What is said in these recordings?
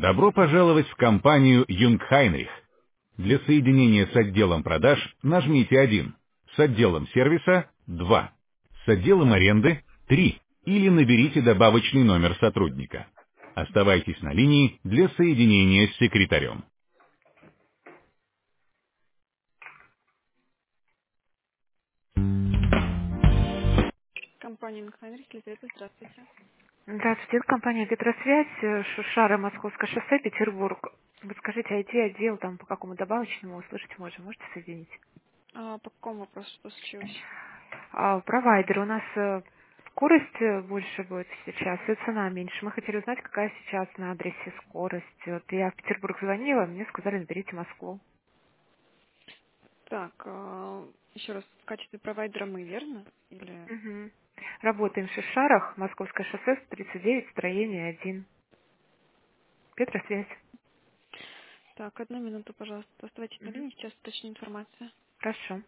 Добро пожаловать в компанию Юнгхайнрих. Для соединения с отделом продаж нажмите 1, с отделом сервиса 2, с отделом аренды 3 или наберите добавочный номер сотрудника. Оставайтесь на линии для соединения с секретарем. Компания Юнгхайнрих, Елизавета, здравствуйте. Здравствуйте, это компания «Петросвязь», Шушара, Московское шоссе, Петербург. Вот скажите, IT-отдел там по какому добавочному услышать можно? Можете соединить? По какому вопросу что случилось? Провайдер. У нас скорость больше будет сейчас, и цена меньше. Мы хотели узнать, какая сейчас на адресе скорость. Вот я в Петербург звонила, мне сказали, наберите Москву. Так, еще раз, в качестве провайдера мы, верно? Или... Мгм. Работаем в Шишарах, Московское шоссе, 39, строение 1. Петросвязь. Так, одну минуту, пожалуйста. Оставайтесь на Мгм. линии, сейчас уточню информацию. Хорошо.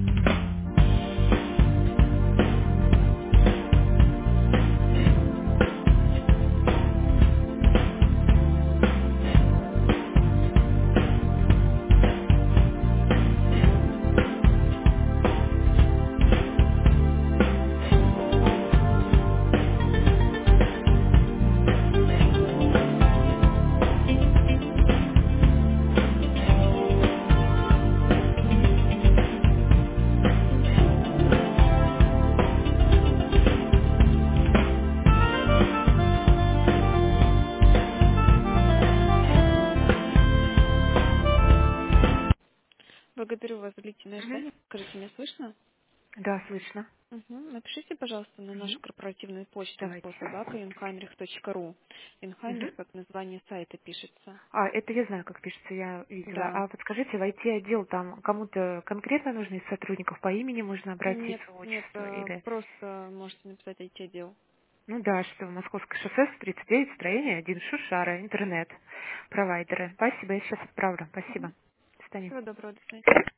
Благодарю вас за длительное Мгм. ожидание. Скажите, меня слышно? Да, слышно. Напишите, пожалуйста, на нашу Мгм. корпоративную почту Давайте. info@inheinrich.ru. Мгм. Инхайнрих, как название сайта, пишется. Это я знаю, как пишется, я видела. Да. А подскажите, в IT-отдел там кому-то конкретно нужно из сотрудников по имени можно Нет, обратиться, нет, отчеству или... просто можете написать IT-отдел. Ну да, что Московское шоссе, 39, строение 1, Шушара, интернет, провайдеры. Спасибо, я сейчас отправлю. Спасибо. До свидания. Всего доброго, до свидания.